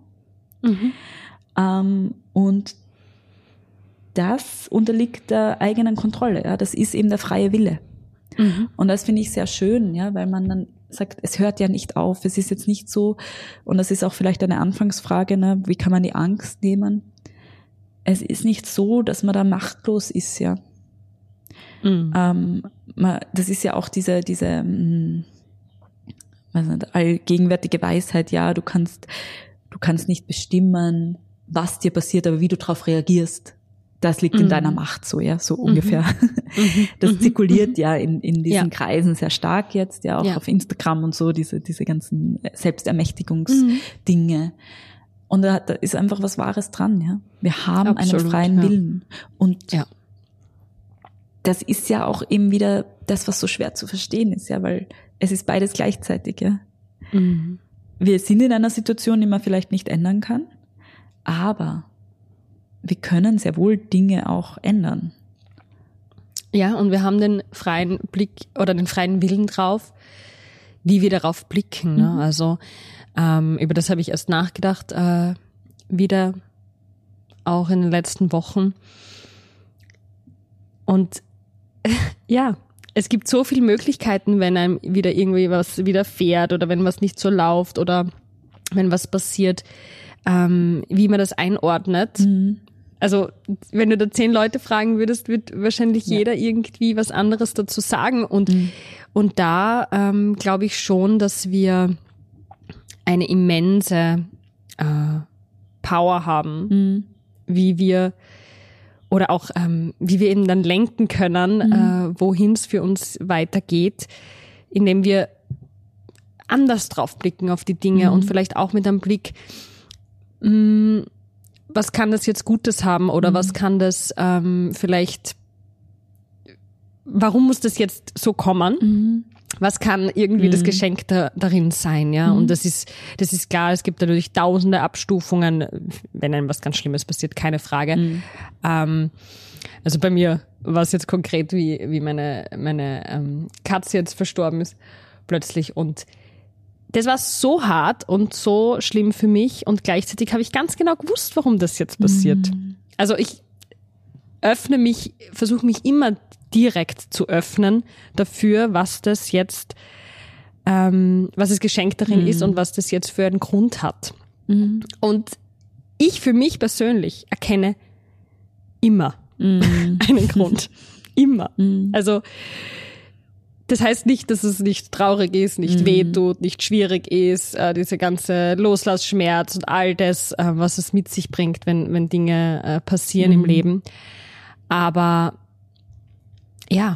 Speaker 2: Ähm, und das unterliegt der eigenen Kontrolle, ja. Das ist eben der freie Wille. Und das finde ich sehr schön, ja, weil man dann sagt, es hört ja nicht auf. Es ist jetzt nicht so, und das ist auch vielleicht eine Anfangsfrage, ne, wie kann man die Angst nehmen? es ist nicht so, dass man da machtlos ist, ja. Mhm. Ähm, man, das ist ja auch diese, diese, mh, was nicht, allgegenwärtige Weisheit, ja, du kannst, du kannst nicht bestimmen, was dir passiert, aber wie du darauf reagierst, das liegt mhm. in deiner Macht, so, ja, so ungefähr. Mhm. Das zirkuliert mhm. ja in, in diesen ja. Kreisen sehr stark jetzt, ja, auch ja. auf Instagram und so, diese, diese ganzen Selbstermächtigungsdinge. Mhm. Und da, da ist einfach was Wahres dran, ja. Wir haben Absolut, einen freien ja. Willen. Und ja. das ist ja auch eben wieder das, was so schwer zu verstehen ist, ja, weil es ist beides gleichzeitig, ja. Mhm. Wir sind in einer Situation, die man vielleicht nicht ändern kann, aber wir können sehr wohl Dinge auch ändern.
Speaker 1: Ja, und wir haben den freien Blick oder den freien Willen drauf, wie wir darauf blicken. Ne? Mhm. Also ähm, über das habe ich erst nachgedacht, äh, wieder auch in den letzten Wochen. Und äh, ja, es gibt so viele Möglichkeiten, wenn einem wieder irgendwie was widerfährt oder wenn was nicht so läuft oder wenn was passiert, ähm, wie man das einordnet. Mhm. Also wenn du da zehn Leute fragen würdest, wird wahrscheinlich ja. jeder irgendwie was anderes dazu sagen. Und, mhm. und da ähm, glaube ich schon, dass wir eine immense äh, Power haben, mhm. wie wir oder auch ähm, wie wir eben dann lenken können, mhm. äh, wohin es für uns weitergeht, indem wir anders drauf blicken auf die Dinge mhm. und vielleicht auch mit einem Blick, mh, was kann das jetzt Gutes haben oder mhm. was kann das ähm, vielleicht, warum muss das jetzt so kommen? Mhm. Was kann irgendwie mhm. das Geschenk da, darin sein, ja? Mhm. Und das ist, das ist klar, es gibt natürlich tausende Abstufungen, wenn einem was ganz Schlimmes passiert, keine Frage. Mhm. Ähm, also bei mir war es jetzt konkret, wie, wie meine, meine ähm, Katze jetzt verstorben ist, plötzlich. Und das war so hart und so schlimm für mich und gleichzeitig habe ich ganz genau gewusst, warum das jetzt passiert. Mhm. Also ich öffne mich, versuche mich immer direkt zu öffnen dafür, was das jetzt, ähm, was das Geschenk darin mhm. ist und was das jetzt für einen Grund hat. Mhm. Und ich für mich persönlich erkenne immer mhm. einen Grund. Immer. Mhm. Also das heißt nicht, dass es nicht traurig ist, nicht mhm. wehtut, nicht schwierig ist, äh, diese ganze Loslassschmerz und all das, äh, was es mit sich bringt, wenn, wenn Dinge äh, passieren mhm. im Leben. Aber ja,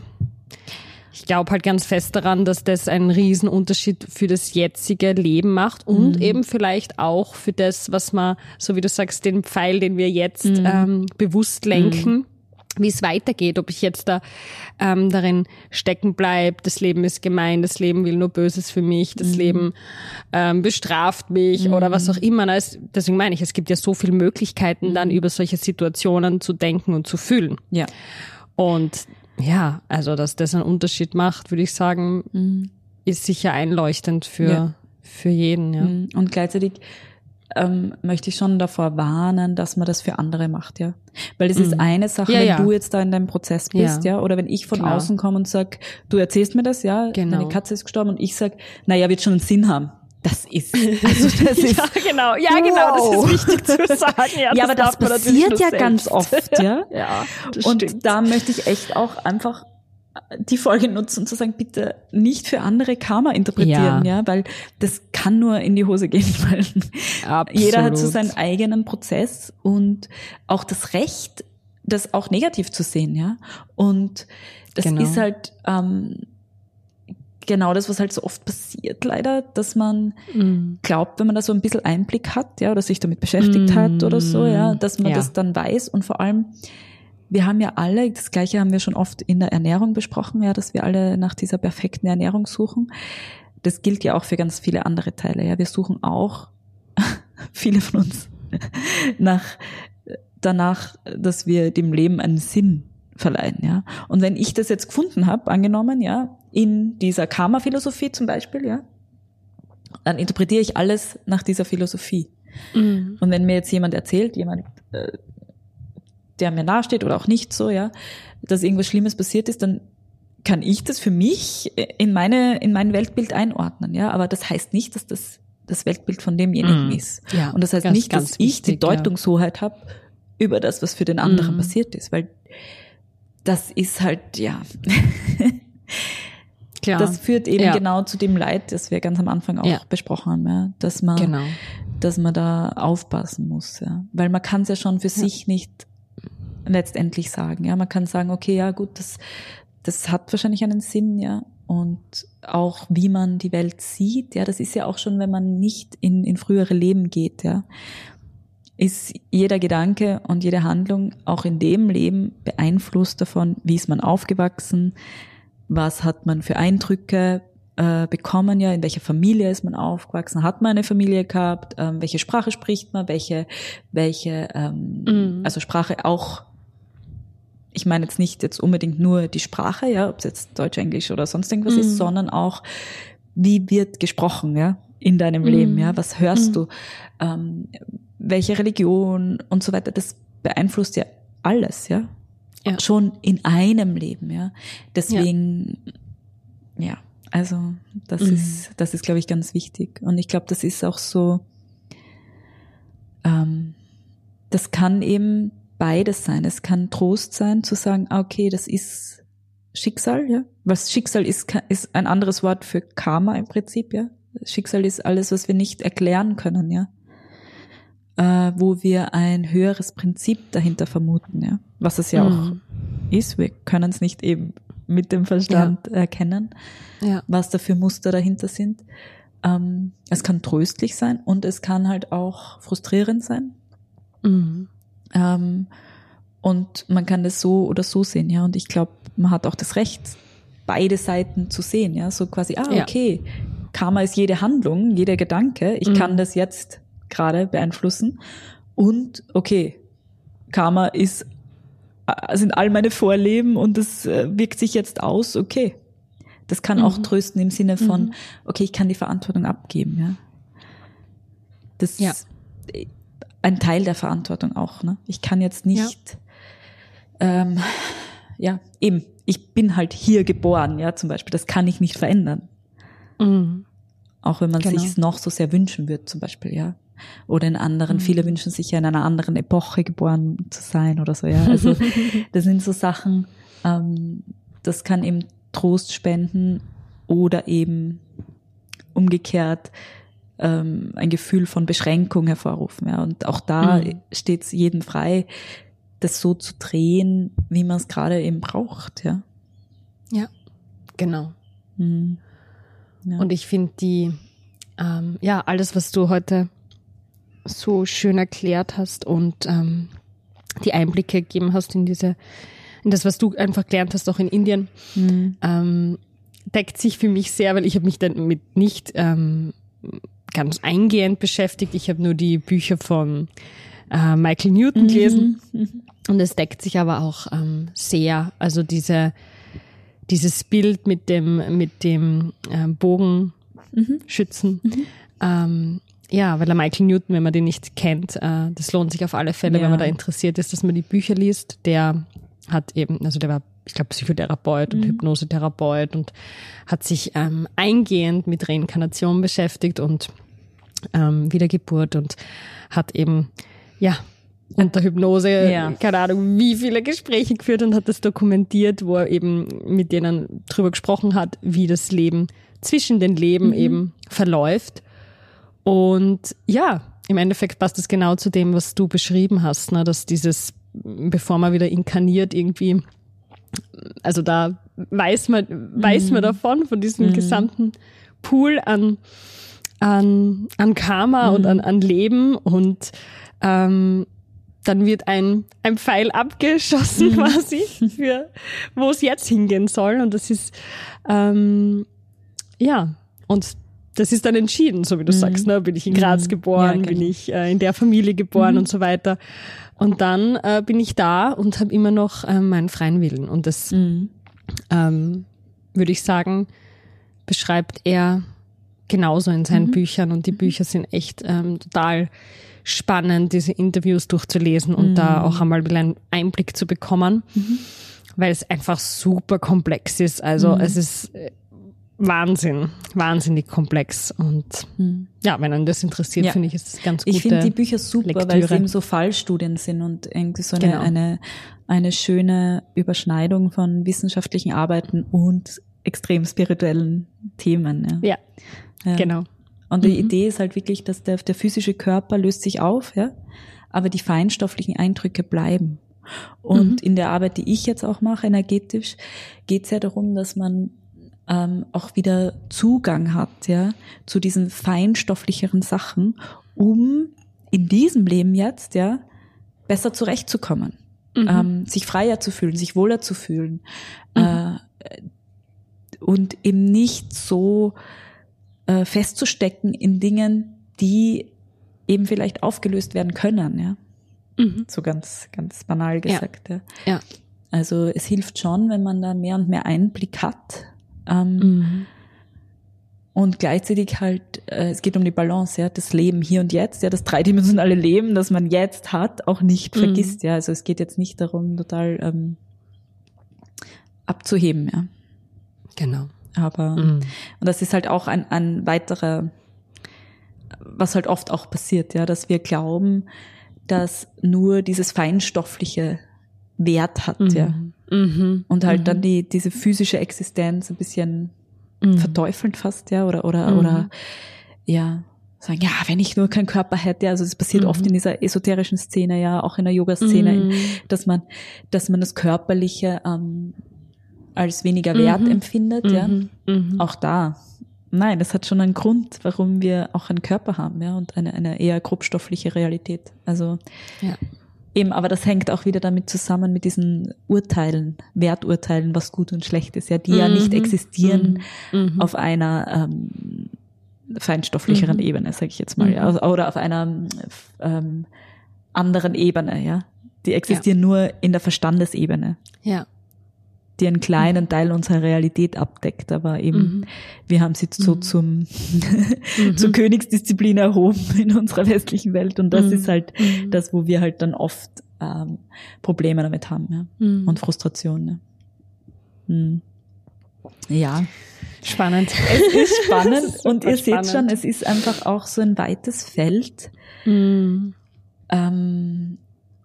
Speaker 1: ich glaube halt ganz fest daran, dass das einen riesen Unterschied für das jetzige Leben macht und mhm. eben vielleicht auch für das, was man, so wie du sagst, den Pfeil, den wir jetzt mhm. ähm, bewusst lenken, mhm. wie es weitergeht, ob ich jetzt da ähm, darin stecken bleibe, das Leben ist gemein, das Leben will nur Böses für mich, das mhm. Leben ähm, bestraft mich mhm. oder was auch immer. Es, deswegen meine ich, es gibt ja so viele Möglichkeiten, mhm. dann über solche Situationen zu denken und zu fühlen. Ja. Und ja, also dass das einen Unterschied macht, würde ich sagen, mhm. ist sicher einleuchtend für, ja. für jeden. Ja.
Speaker 2: Und gleichzeitig ähm, möchte ich schon davor warnen, dass man das für andere macht, ja. Weil das mhm. ist eine Sache, ja, wenn ja. du jetzt da in deinem Prozess bist, ja, ja oder wenn ich von Klar. außen komme und sag, du erzählst mir das, ja, genau. deine Katze ist gestorben und ich sag, naja, wird schon einen Sinn haben. Das ist, also das ist.
Speaker 1: Ja, genau, ja, wow. genau, das ist wichtig zu sagen.
Speaker 2: Ja, ja aber das passiert ja ganz oft, ja. Ja, das und stimmt. Da möchte ich echt auch einfach die Folge nutzen, um zu sagen, bitte nicht für andere Karma interpretieren, ja, ja weil das kann nur in die Hose gehen, weil Absolut. Jeder hat so seinen eigenen Prozess und auch das Recht, das auch negativ zu sehen, ja. Und das genau. ist halt, ähm, genau das, was halt so oft passiert leider, dass man mm. glaubt, wenn man da so ein bisschen Einblick hat, ja, oder sich damit beschäftigt mm. hat oder so, ja, dass man ja. das dann weiß und vor allem, wir haben ja alle, das Gleiche haben wir schon oft in der Ernährung besprochen, ja, dass wir alle nach dieser perfekten Ernährung suchen. Das gilt ja auch für ganz viele andere Teile, ja. Wir suchen auch, viele von uns, nach, danach, dass wir dem Leben einen Sinn verleihen, ja. Und wenn ich das jetzt gefunden habe, angenommen, ja, in dieser Karma-Philosophie zum Beispiel, ja, dann interpretiere ich alles nach dieser Philosophie. Mhm. Und wenn mir jetzt jemand erzählt, jemand, äh, der mir nahesteht oder auch nicht so, ja, dass irgendwas Schlimmes passiert ist, dann kann ich das für mich in meine, in mein Weltbild einordnen, ja. Aber das heißt nicht, dass das das Weltbild von demjenigen mhm. ist. Ja, und das heißt ganz, nicht, dass ich die Deutungshoheit ja. habe über das, was für den anderen
Speaker 1: mhm.
Speaker 2: passiert ist, weil das ist halt, ja,
Speaker 1: Klar.
Speaker 2: das führt eben
Speaker 1: ja.
Speaker 2: genau zu dem Leid, das wir ganz am Anfang auch
Speaker 1: ja.
Speaker 2: besprochen haben, ja, dass man,
Speaker 1: genau.
Speaker 2: dass man da aufpassen muss, ja, weil man kann es ja schon für ja. sich nicht letztendlich sagen, ja, man kann sagen, okay, ja gut, das, das hat wahrscheinlich einen Sinn, ja, und auch wie man die Welt sieht, ja, das ist ja auch schon, wenn man nicht in, in frühere Leben geht, ja, ist jeder Gedanke und jede Handlung auch in dem Leben beeinflusst davon, wie ist man aufgewachsen, was hat man für Eindrücke äh, bekommen, ja, in welcher Familie ist man aufgewachsen, hat man eine Familie gehabt, ähm, welche Sprache spricht man, welche, welche, ähm, mhm. also Sprache auch, ich meine jetzt nicht jetzt unbedingt nur die Sprache, ja, ob es jetzt Deutsch, Englisch oder sonst irgendwas mhm. ist, sondern auch, wie wird gesprochen, ja, in deinem mhm. Leben, ja, was hörst mhm. du, ähm, welche Religion und so weiter, das beeinflusst ja alles, ja, ja. schon in einem Leben, ja, deswegen, ja, ja also das mhm. ist, das ist, glaube ich, ganz wichtig und ich glaube, das ist auch so, ähm, das kann eben beides sein, es kann Trost sein, zu sagen, okay, das ist Schicksal, ja, was Schicksal ist, ist ein anderes Wort für Karma im Prinzip, ja, Schicksal ist alles, was wir nicht erklären können, ja, äh, wo wir ein höheres Prinzip dahinter vermuten, ja, was es ja mhm. auch ist. Wir können es nicht eben mit dem Verstand ja. erkennen, ja. was da für Muster dahinter sind. Ähm, es kann tröstlich sein und es kann halt auch frustrierend sein. Mhm. Ähm, und man kann das so oder so sehen, ja. Und ich glaube, man hat auch das Recht, beide Seiten zu sehen, ja. So quasi, ah, okay, ja. Karma ist jede Handlung, jeder Gedanke. Ich mhm. kann das jetzt gerade beeinflussen. Und okay, Karma ist, sind all meine Vorleben und das wirkt sich jetzt aus, okay. Das kann mhm. auch trösten im Sinne von, mhm. okay, ich kann die Verantwortung abgeben, ja. Das ja. ist ein Teil der Verantwortung auch, ne. Ich kann jetzt nicht, ja, ähm, ja eben, ich bin halt hier geboren, ja, zum Beispiel. Das kann ich nicht verändern. Mhm. Auch wenn man genau. sich es noch so sehr wünschen wird, zum Beispiel, ja. Oder in anderen, mhm. viele wünschen sich ja in einer anderen Epoche geboren zu sein oder so, ja. Also das sind so Sachen, ähm, das kann eben Trost spenden oder eben umgekehrt ähm, ein Gefühl von Beschränkung hervorrufen, ja. Und auch da mhm. steht es jedem frei, das so zu drehen, wie man es gerade eben braucht, ja.
Speaker 1: Ja, genau.
Speaker 2: Mhm. Ja.
Speaker 1: Und ich finde die, ähm, ja, alles, was du heute so schön erklärt hast und ähm, die Einblicke gegeben hast in diese, in das, was du einfach gelernt hast, auch in Indien, mhm. ähm, deckt sich für mich sehr, weil ich habe mich damit nicht ähm, ganz eingehend beschäftigt. Ich habe nur die Bücher von äh, Michael Newton gelesen mhm. und es deckt sich aber auch ähm, sehr, also diese dieses Bild mit dem mit dem äh, Bogenschützen. Mhm. Ähm, ja, weil der Michael Newton, wenn man den nicht kennt, äh, das lohnt sich auf alle Fälle, ja. wenn man da interessiert ist, dass man die Bücher liest. Der hat eben, also der war, ich glaube, Psychotherapeut und mhm. Hypnosetherapeut und hat sich ähm, eingehend mit Reinkarnation beschäftigt und ähm, Wiedergeburt und hat eben, ja, unter Hypnose, ja. keine Ahnung, wie viele Gespräche geführt und hat das dokumentiert, wo er eben mit denen drüber gesprochen hat, wie das Leben zwischen den Leben mhm. eben verläuft. Und ja, im Endeffekt passt es genau zu dem, was du beschrieben hast, ne, dass dieses, bevor man wieder inkarniert irgendwie, also da weiß man, mhm. weiß man davon, von diesem mhm. gesamten Pool an, an, an Karma mhm. und an, an Leben und ähm, dann wird ein, ein Pfeil abgeschossen mhm. quasi, für wo es jetzt hingehen soll. Und das ist, ähm, ja, und das ist dann entschieden, so wie du mhm. sagst, ne? Bin ich in Graz mhm. geboren, ja, genau. bin ich äh, in der Familie geboren mhm. und so weiter. Und dann äh, bin ich da und habe immer noch äh, meinen freien Willen. Und das, mhm. ähm, würde ich sagen, beschreibt er genauso in seinen mhm. Büchern. Und die Bücher sind echt ähm, total spannend, diese Interviews durchzulesen und mhm. da auch einmal einen Einblick zu bekommen, mhm. weil es einfach super komplex ist. Also mhm. es ist Wahnsinn, wahnsinnig komplex. Und mhm. ja, wenn einen das interessiert, ja. finde ich, ist es ganz gut.
Speaker 2: Ich finde die Bücher super, Lektüre. Weil es eben so Fallstudien sind und irgendwie so eine, genau. eine, eine schöne Überschneidung von wissenschaftlichen Arbeiten und extrem spirituellen Themen. Ja,
Speaker 1: ja, ja. genau.
Speaker 2: Und die mhm. Idee ist halt wirklich, dass der, der physische Körper löst sich auf, ja, aber die feinstofflichen Eindrücke bleiben. Und mhm. in der Arbeit, die ich jetzt auch mache, energetisch, geht es ja darum, dass man ähm, auch wieder Zugang hat, ja, zu diesen feinstofflicheren Sachen, um in diesem Leben jetzt, ja, besser zurechtzukommen, mhm. ähm, sich freier zu fühlen, sich wohler zu fühlen, mhm. äh, und eben nicht so äh, festzustecken in Dingen, die eben vielleicht aufgelöst werden können, ja. Mhm. So ganz, ganz banal gesagt, ja.
Speaker 1: ja. ja.
Speaker 2: Also es hilft schon, wenn man da mehr und mehr Einblick hat. Ähm, mhm. Und gleichzeitig halt, äh, es geht um die Balance, ja, das Leben hier und jetzt, ja, das dreidimensionale Leben, das man jetzt hat, auch nicht mhm. vergisst, ja. Also es geht jetzt nicht darum, total ähm, abzuheben, ja.
Speaker 1: Genau.
Speaker 2: Aber, mhm. und das ist halt auch ein, ein weiterer, was halt oft auch passiert, ja, dass wir glauben, dass nur dieses Feinstoffliche Wert hat, mhm. ja. Mhm. Und halt mhm. dann die, diese physische Existenz ein bisschen mhm. verteufeln fast, ja, oder, oder, mhm. oder, ja, sagen, ja, wenn ich nur keinen Körper hätte, also das passiert mhm. oft in dieser esoterischen Szene, ja, auch in der Yoga-Szene, mhm. dass man, dass man das Körperliche, ähm, als weniger Wert mhm. empfindet, mhm. ja. Mhm. Auch da. Nein, das hat schon einen Grund, warum wir auch einen Körper haben, ja, und eine, eine eher grobstoffliche Realität. Also,
Speaker 1: ja.
Speaker 2: eben, aber das hängt auch wieder damit zusammen mit diesen Urteilen, Werturteilen, was gut und schlecht ist, ja, die mhm. ja nicht existieren mhm. auf einer ähm, feinstofflicheren mhm. Ebene, sage ich jetzt mal, mhm. ja, oder auf einer ähm, anderen Ebene, ja. Die existieren ja. nur in der Verstandesebene.
Speaker 1: Ja.
Speaker 2: Die einen kleinen Teil unserer Realität abdeckt, aber eben, mhm. wir haben sie so mhm. zum, mhm. zur Königsdisziplin erhoben in unserer westlichen Welt und das mhm. ist halt mhm. das, wo wir halt dann oft ähm, Probleme damit haben, ja, mhm. und Frustration, ja. Mhm. Ja.
Speaker 1: Spannend.
Speaker 2: Es ist spannend ist und ihr spannend. Seht schon, es ist einfach auch so ein weites Feld.
Speaker 1: Mhm.
Speaker 2: Ähm,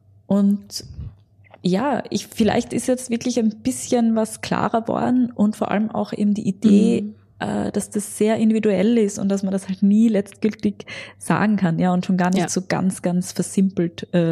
Speaker 2: und ja, ich, vielleicht ist jetzt wirklich ein bisschen was klarer worden und vor allem auch eben die Idee, mhm. äh, dass das sehr individuell ist und dass man das halt nie letztgültig sagen kann, ja, und schon gar nicht ja. so ganz, ganz versimpelt, äh,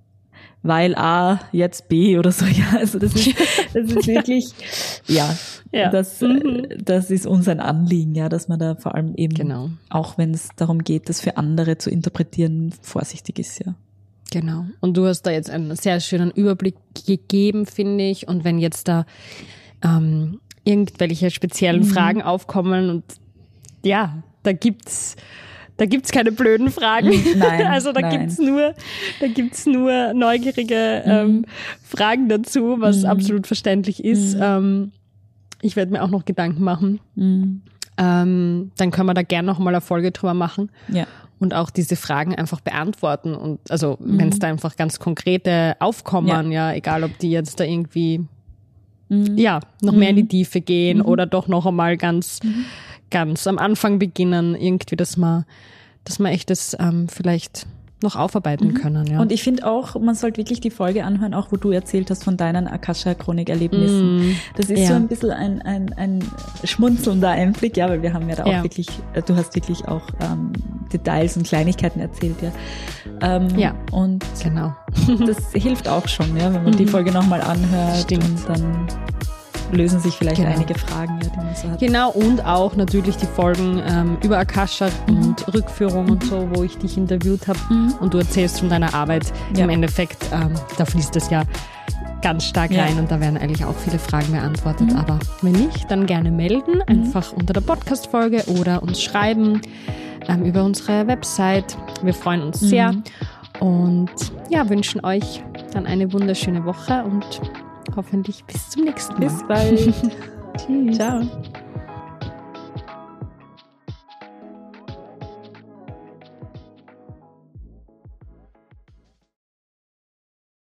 Speaker 2: weil A, jetzt B oder so, ja, also das ist, das ist wirklich, ja, ja. Das, mhm. das ist uns ein Anliegen, ja, dass man da vor allem eben,
Speaker 1: genau.
Speaker 2: auch wenn es darum geht, das für andere zu interpretieren, vorsichtig ist, ja.
Speaker 1: Genau. Und du hast da jetzt einen sehr schönen Überblick gegeben, finde ich. Und wenn jetzt da ähm, irgendwelche speziellen mhm. Fragen aufkommen und ja, da gibt's da gibt's keine blöden Fragen.
Speaker 2: Nein,
Speaker 1: also da
Speaker 2: nein.
Speaker 1: gibt's nur da gibt's nur neugierige
Speaker 2: mhm.
Speaker 1: ähm, Fragen dazu, was
Speaker 2: mhm.
Speaker 1: absolut verständlich ist.
Speaker 2: Mhm.
Speaker 1: Ähm, ich werde mir auch noch Gedanken machen.
Speaker 2: Mhm.
Speaker 1: Ähm, dann können wir da gerne noch mal eine Folge drüber machen.
Speaker 2: Ja.
Speaker 1: Und auch diese Fragen einfach beantworten und also mhm. wenn es da einfach ganz konkrete aufkommen, ja. ja, egal ob die jetzt da irgendwie mhm. ja noch mhm. mehr in die Tiefe gehen mhm. oder doch noch einmal ganz mhm. ganz am Anfang beginnen, irgendwie, dass man dass man echt das ähm, vielleicht noch aufarbeiten
Speaker 2: mhm.
Speaker 1: können. Ja.
Speaker 2: Und ich finde auch, man sollte wirklich die Folge anhören, auch wo du erzählt hast von deinen Akasha-Chronik-Erlebnissen. Mm, das ist ja. so ein bisschen ein, ein, ein schmunzelnder Einblick, ja, weil wir haben ja da auch ja. wirklich, du hast wirklich auch ähm, Details und Kleinigkeiten erzählt, ja. Ähm,
Speaker 1: ja,
Speaker 2: und
Speaker 1: genau.
Speaker 2: Das hilft auch schon, ja, wenn man mhm. die Folge nochmal anhört.
Speaker 1: Stimmt.
Speaker 2: Und dann lösen sich vielleicht
Speaker 1: genau.
Speaker 2: einige Fragen, ja, die man so hat.
Speaker 1: Genau, und auch natürlich die Folgen ähm, über Akasha mhm. und Rückführung mhm. und so, wo ich dich interviewt habe mhm. und du erzählst von deiner Arbeit. Ja. Im Endeffekt, ähm, da fließt das ja ganz stark ja. rein und da werden eigentlich auch viele Fragen beantwortet. Mhm. Aber wenn nicht, dann gerne melden, mhm. einfach unter der Podcast-Folge oder uns schreiben ähm, über unsere Website. Wir freuen uns mhm. sehr und ja, wünschen euch dann eine wunderschöne Woche und hoffentlich bis zum nächsten Mal.
Speaker 2: Bis bald.
Speaker 1: Tschüss.
Speaker 2: Ciao.